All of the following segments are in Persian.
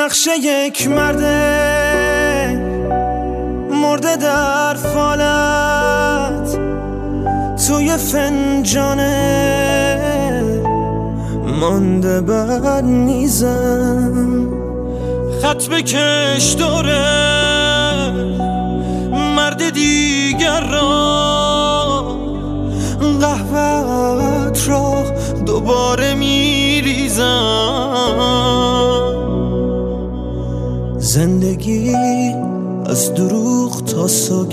نقش یک مرده مرده در فالت توی فنجانه مانده بر میزم. خط بکش دوره مرد دیگر را، قهوه‌ات را دوباره میریزم. زندگی از دروغ تا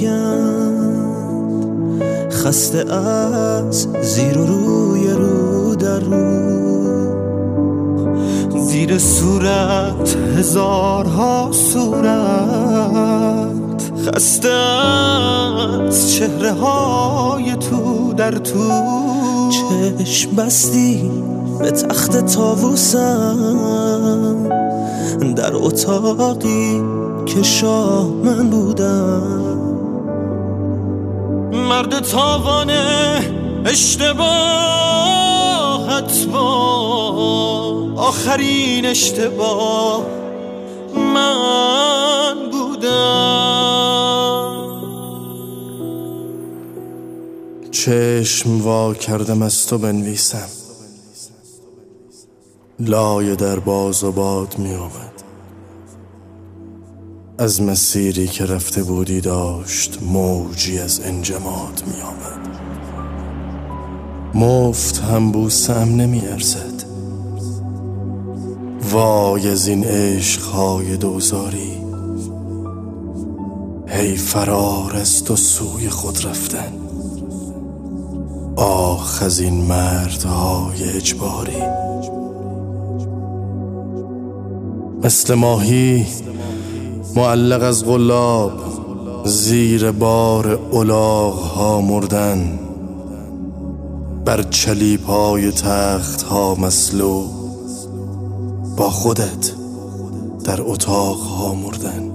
سوگند، خسته از زیر و روی رو در رو، زیر صورت هزارها صورت، خسته از چهره های تو در تو. چشم بستی به تخت طاووسم در اتاقی که شاه من بودم. مرد تاوانه اشتباهت با آخرین اشتباه من بودم. چشم وا کردم از تو بنویسم، لایه در باز و باد می آمد. از مسیری که رفته بودی داشت موجی از انجماد می آمد. مفت هم بوسم نمی ارزد. وای از این عشقهای دوزاری، هی فرار از تو سوی خود رفتن. آخ از این مردهای اجباری، مثل ماهی معلق از غلاب زیر بار الاغ‌ها مردن، بر چلیپای تخت‌ها مسلوب با خودت در اتاق‌ها مردن.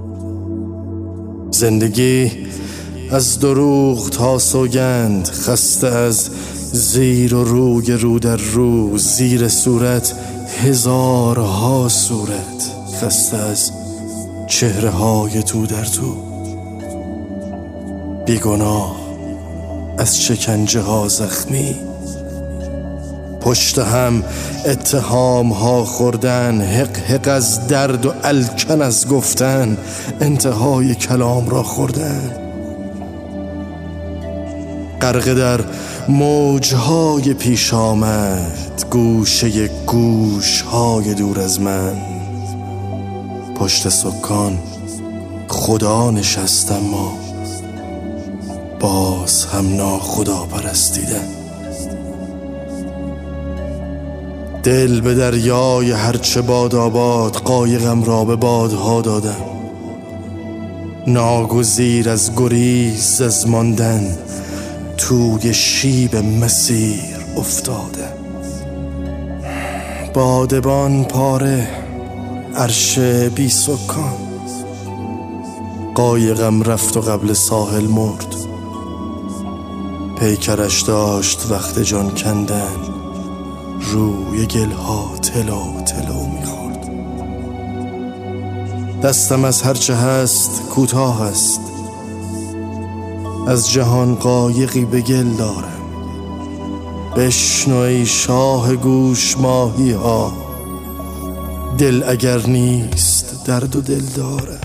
زندگی از دروغ تا سوگند، خسته از زیر و روی رو در رو، زیر صورت هزارها صورت، خسته از چهره های تو در تو. بیگناه از شکنجه ها زخمی، پشت هم اتهام ها خوردن، حق حق از درد و الکن از گفتن، انتهای کلام را خوردن. غرق در موجهای پیش آمد، گوشه گوشهای دور از من. پشت سکان خدا نشست اما باز هم ناخدا پرستیدن. دل به دریای هرچه باد آباد، قایقم را به بادها دادم. ناگزیر از گریز از ماندن، توی شیب مسیر افتادم. بادبان پاره، عرش بی سکان، قایقم رفت و قبل ساحل مرد. پیکرش داشت وقت جان کندن، روی گلها تلو تلو میخورد. دستم از هرچه هست کوتاه است، از جهان قایقی به گل دارم. بشنو ای شاه گوش ماهی ها، دل اگر نیست درد و دل دارم.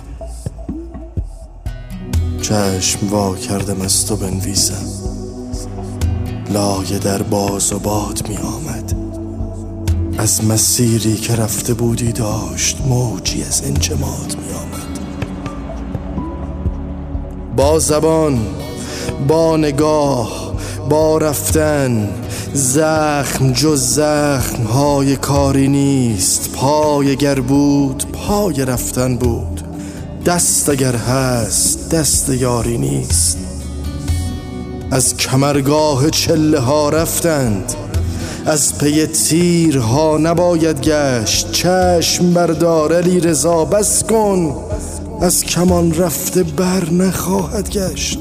چشم وا کردم از تو بنویسم، لایه در باز و باد می آمد. از مسیری که رفته بودی داشت موجی از انجماد می آمد. با زبان، با نگاه، با رفتن، زخم جز زخم های کاری نیست. پای اگر بود پای رفتن بود، دست اگر هست دست یاری نیست. از کمرگاه چله ها رفتند، از پی تیرها نباید گشت. چشم بردار علی رضا بس کن، از کمان رفته بر نخواهد گشت.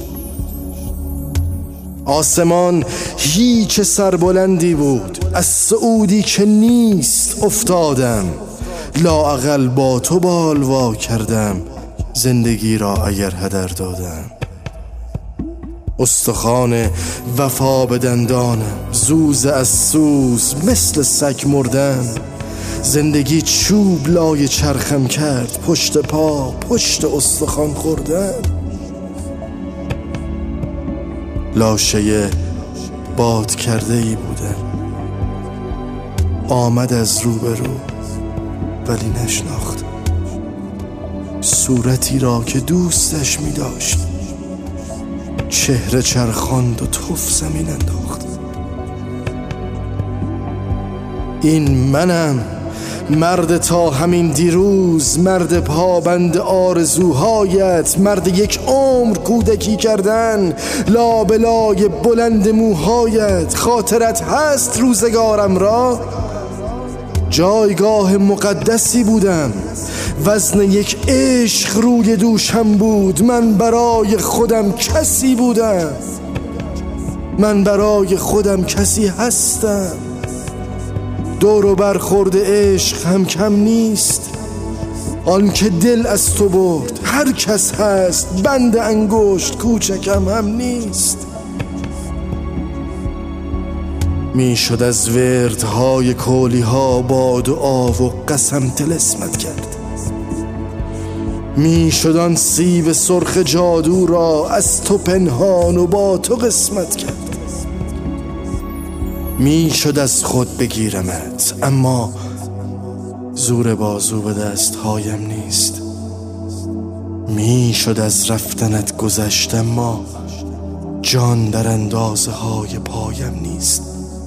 آسمان هیچ سربلندی بود، از صعودی که نیست افتادم. لااقل با تو بالوا کردم زندگی را اگر هدر دادم. استخوان وفا به دندانم، زوز از سوز مثل سگ مردم. زندگی چوب لای چرخم کرد، پشت پا پشت استخوان خوردم. لاشه باد کرده ای بودم، آمد از روبرو ولی نشناخت صورتی را که دوستش می داشت. چهره چرخاند و تف زمین انداخت. این منم، مرد تا همین دیروز، مرد پابند آرزوهایت، مرد یک عمر کودکی کردن، لابلای بلند موهایت. خاطرت هست روزگارم را؟ جایگاه مقدسی بودم، وزن یک عشق روی دوشم بود. من برای خودم کسی بودم، من برای خودم کسی هستم. دور و برخورد عشق هم کم نیست. آن که دل از تو برد هر کس هست، بند انگشت کوچکم هم نیست. می شد از وردهای کولی ها با دعا و قسم طلسمت کرد. می شد آن سیب سرخ جادو را از تو پنهان و با تو قسمت کرد. می شد از خود بگیرمت، اما زور بازو به دستهایم نیست. می شد از رفتنت گذشت، اما جان در اندازه های پایم نیست.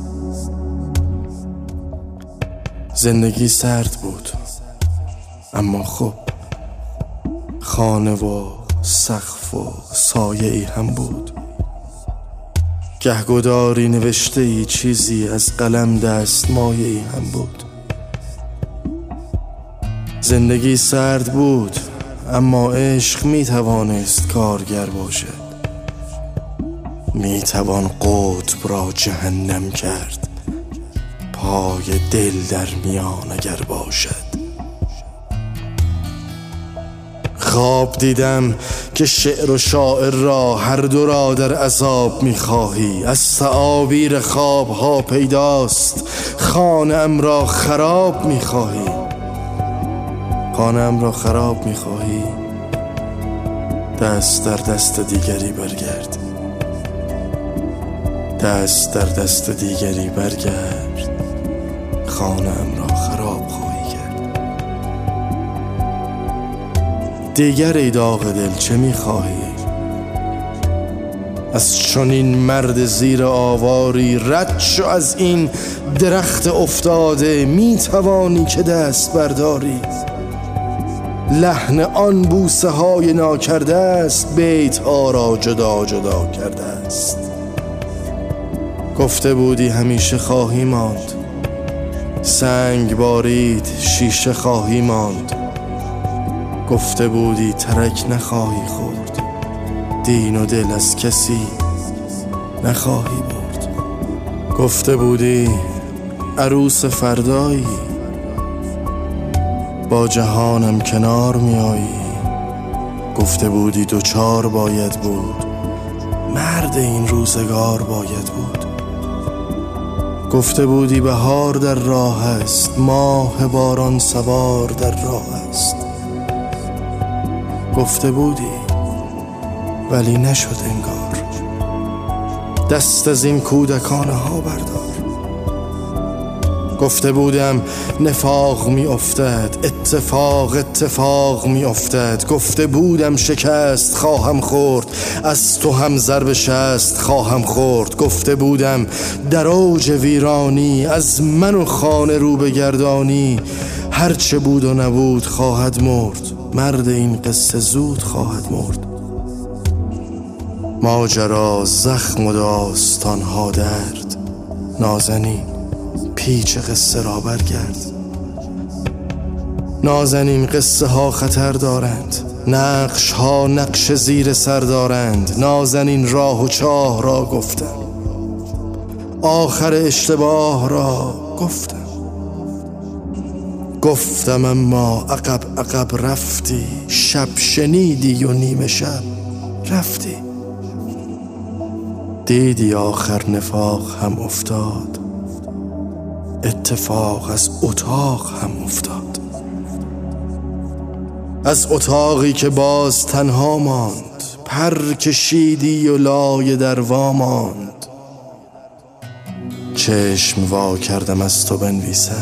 زندگی سرد بود، اما خب خانه و سقف و سایه ای هم بود. گهگداری نوشته ای چیزی از قلم دست مایه ای هم بود. زندگی سرد بود، اما عشق می توانست کارگر باشد. می توان قطب را جهنم کرد، پای دل در میان اگر باشد. خواب دیدم که شعر و شاعر را هر دو را در عذاب می‌خواهی. از تعابیر خواب‌ها پیداست خانه‌ام را خراب می‌خواهی. خانه‌ام را خراب می‌خواهی، دست در دست دیگری برگرد. دست در دست دیگری برگرد، خانه‌ام را خراب خواهی کرد. دیگر ای داغ دل چه می‌خواهی؟ از چنین مرد زیر آواری رد شو از این درخت افتاده. می‌توانی که دست برداری، لحن آن بوسه های ناکرده است، بیت ها را جدا جدا کرده است. گفته بودی همیشه خواهی ماند، سنگ بارید شیشه خواهی ماند. گفته بودی ترک نخواهی خورد، دین و دل از کسی نخواهی برد. گفته بودی عروس فردایی، با جهانم کنار میایی. گفته بودی دوچار باید بود، مرد این روزگار باید بود. گفته بودی بهار در راه است، ماه باران سوار در راه است. گفته بودی ولی نشد انگار. دست از این کودکانه ها بردار. گفته بودم نفاق می افتد، اتفاق می افتد. گفته بودم شکست خواهم خورد، از تو هم ضرب شست خواهم خورد. گفته بودم در اوج ویرانی از من و خانه رو بگردانی. هرچه بود و نبود خواهد مرد، مرد این قصه زود خواهد مرد. ماجرا زخم و داستانها درد، نازنین پیچ قصه را برگرد. نازنین قصه ها خطر دارند، نقش ها نقش زیر سر دارند. نازنین راه و چاه را گفتم، آخر اشتباه را گفتم. گفتم اما عقب عقب رفتی، شب شنیدی و نیمه شب رفتی. دیدی آخر نفاق هم افتاد، اتفاق از اتاق هم افتاد. از اتاقی که باز تنها ماند، پر کشیدی و لایه در وا ماند. چشم وا کردم از تو بنویسم،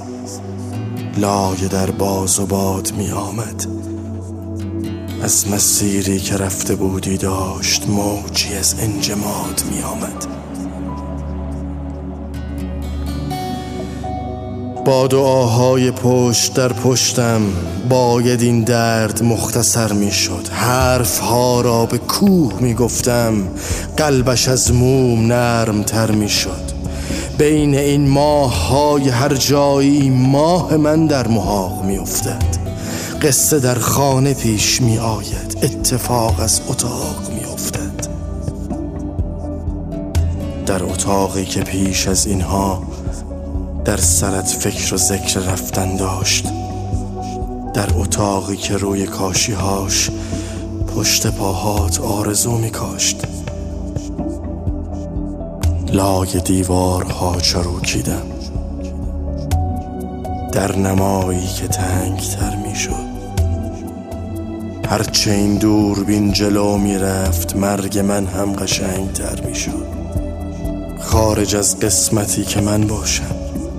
لایه در باز و باد می آمد. از مسیری که رفته بودی داشت موجی از انجماد می آمد. با دعاهای پشت در پشتم باید این درد مختصر می شد. حرف ها را به کوه می گفتم، قلبش از موم نرم تر می شد. بین این ماه های هر جایی ماه من در محاق می افتد. قصه در خانه پیش می آید، اتفاق از اتاق می افتد. در اتاقی که پیش از اینها در سرت فکر و ذکر رفتن داشت، در اتاقی که روی کاشیهاش پشت پاهات آرزو می کاشت. لای دیوارها چروکیدم، در نمایی که تنگ تر می شد. هرچه این دوربین جلو می رفت مرگ من هم قشنگ تر می شد. خارج از قسمتی که من باشم،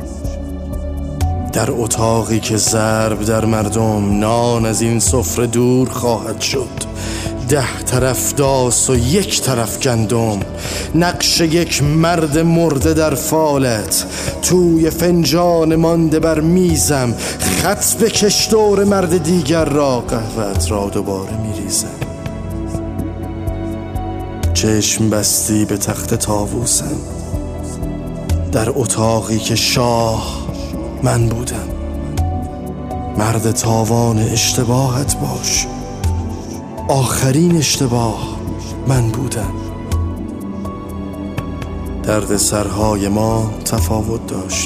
در اتاقی که ضرب در مردم، نان از این سفره دور خواهد شد. 10 طرف داس و 1 طرف گندم، نقش یک مرد مرده در فالت. توی فنجان مانده بر میزم، خط بکش دور مرد دیگر را، قهوه‌ات را دوباره میریزم. چشم بستی به تخت طاووسم، در اتاقی که شاه من بودم. مرد تاوان اشتباهت باش، آخرین اشتباه من بودم. درد سرهای ما تفاوت داشت.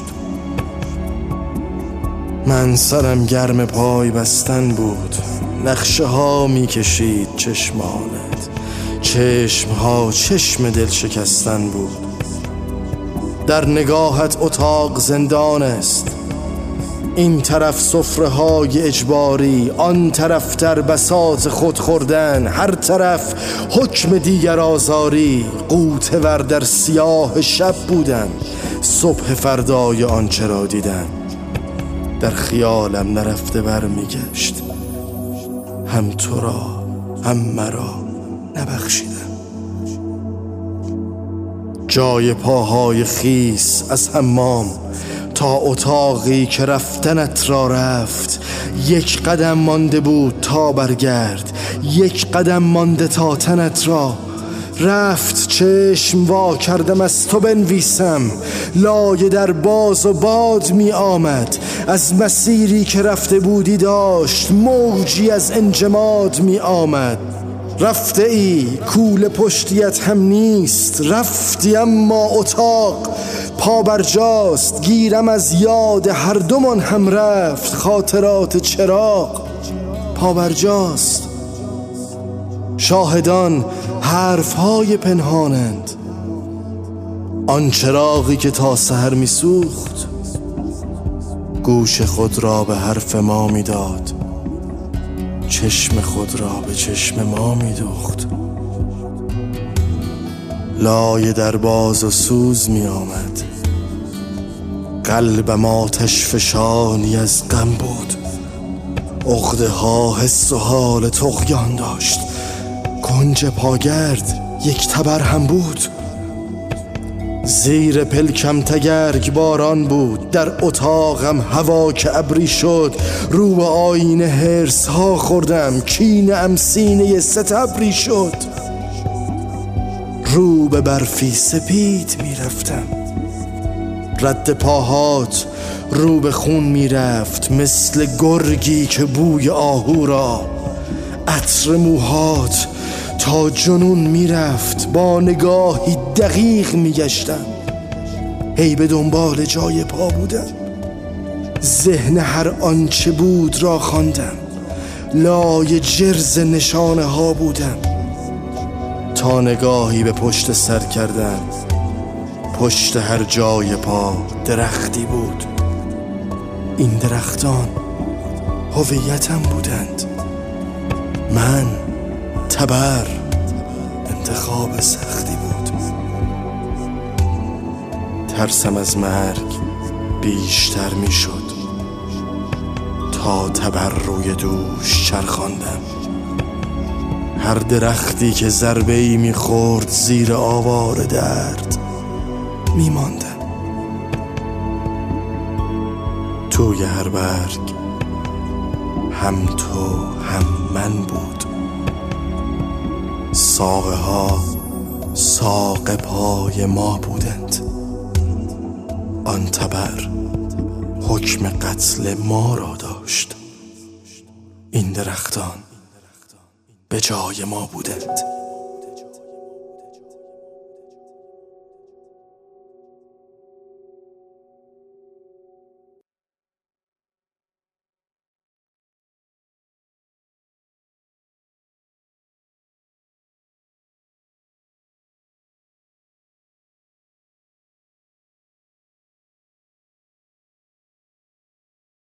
من سرم گرم پای بستن بود، نقشه ها می کشید چشمانت، چشم ها چشم دل شکستن بود. در نگاهت اتاق زندان است، این طرف سفره های اجباری، آن طرف در بساط خود خوردن، هر طرف حکم دیگر آزاری. غوطه ور در سیاه شب بودم، صبح فردای آنچه را دیدم. در خیالم نرفته بر میگشت، هم تو را هم مرا نبخشیدم. جای پاهای خیس از حمام تا اتاقی که رفتنت را رفت، 1 قدم مانده بود تا برگرد، 1 قدم مانده تا تنت را رفت. چشم وا کردم از تو بنویسم، لایه در باز و باد می آمد. از مسیری که رفته بودی داشت موجی از انجماد می آمد. رفته ای کوله پشتیت هم نیست، رفتی اما اتاق پا برجاست. گیرم از یاد هر دومان هم رفت، خاطرات چراغ پا برجاست. شاهدان حرفهای پنهانند، آن چراغی که تا سحر می سوخت گوش خود را به حرف ما می داد، چشم خود را به چشم ما می دوخت. لایه در باز و سوز می آمد، قلبم آتش فشانی از غم بود. عقده ها حس و حال طغیان داشت، کنج پاگرد 1 تبر هم بود. زیر پلکم تگرگ باران بود، در اتاقم هوا که ابری شد. رو به آینه هرس ها خوردم، کینه ام سینه ستبری شد. رو به برفی سپید می رفتم، رد پاهات رو به خون می رفت. مثل گرگی که بوی آهو را، عطر موهات تا جنون می رفت. با نگاهی دقیق می گشتم، هی به دنبال جای پا بودم. ذهن هر آنچه بود را خواندم، لای جرز نشانه ها بودم، تا نگاهی به پشت سر کردم. پشت هر جای پا درختی بود. این درختان هویتم بودند. من تبر انتخاب سختی بود. ترسم از مرگ بیشتر می شد تا تبر روی دوش چرخاندم. هر درختی که ضربه‌ای می خورد زیر آوار درد می ماندم. توی هر برگ هم تو هم من بود. ساقه ها ساق پای ما بودند. آن تبر حکم قتل ما را داشت. این درختان به جای ما بودند.